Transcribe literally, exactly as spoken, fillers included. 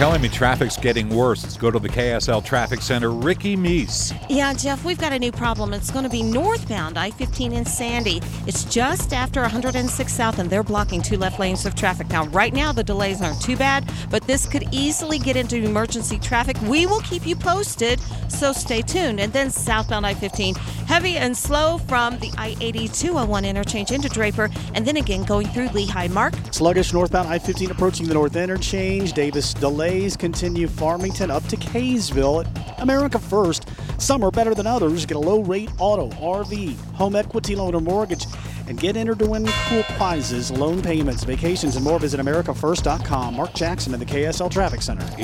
telling me traffic's getting worse. Let's go to the K S L Traffic Center. Ricky Meese. Yeah, Jeff, we've got a new problem. It's going to be northbound I fifteen in Sandy. It's just after one hundred six South, and they're blocking two left lanes of traffic. Now, right now, the delays aren't too bad, but this could easily get into emergency traffic. We will keep you posted, so stay tuned. And then southbound I fifteen, heavy and slow from the I eighty two oh one interchange into Draper, and then again going through Lehigh. Mark? Sluggish northbound I fifteen approaching the north interchange. Davis delays continue Farmington up to Kaysville. America First. Some are better than others. Get a low rate auto, R V, home equity loan or mortgage, and get entered to win cool prizes, loan payments, vacations, and more. Visit america first dot com. Mark Jackson in the K S L Traffic Center.